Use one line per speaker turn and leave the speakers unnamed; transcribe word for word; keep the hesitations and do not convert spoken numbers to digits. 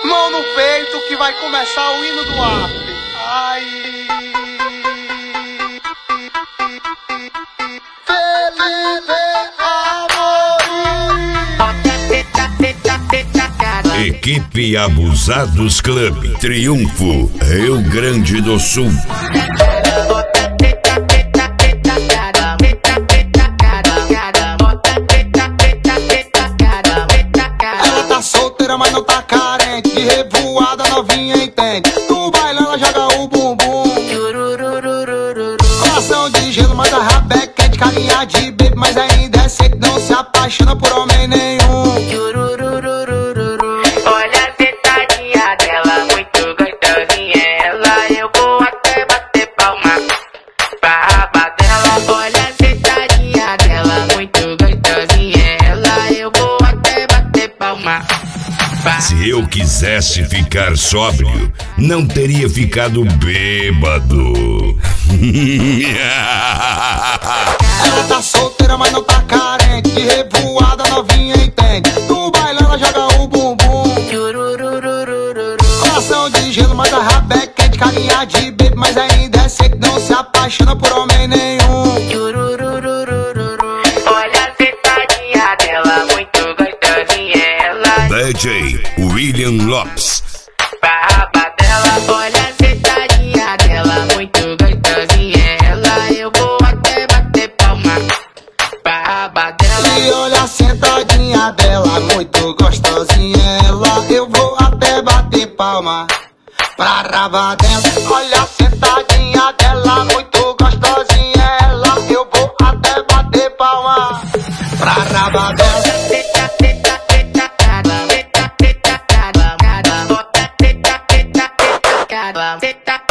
Mão no peito que vai começar o hino do after. Ai.
Equipe Abusados Club, Triunfo, Rio Grande do Sul.
Ela tá solteira, mas não tá carente. De revoada novinha entende. No baile ela joga o bumbum. Coração de gelo, mas a rabeca é de carinha de bebê. Mas ainda é seco, não se apaixona por homem nenhum.
Olha a sentadinha dela, muito gostosinha. Ela, eu vou até bater palma pra raba dela. Olha a sentadinha dela, muito gostosinha. Ela, eu vou até bater palma.
Se eu quisesse ficar sóbrio, não teria ficado bêbado.
Ela tá solteira, mas não tá carente. De revoada novinha entende. No baile ela joga o bumbum. Coração de gelo, mas a rabeca é de carinha de bebê. Mas ainda é seco, não se apaixona por homem nenhum.
Olha a sentadinha dela, muito gostosinha. Ela,
D J William Lopes.
pra raba dela. Olha a sentadinha dela, muito gostosinha. Ela, eu vou até bater palma pra raba dela.
E olha a sentadinha dela, muito gostosinha. Ela, eu vou até bater palma pra raba dela. Olha a sentadinha dela, muito gostosinha. Ela, eu vou até bater palma pra raba dela.
Senta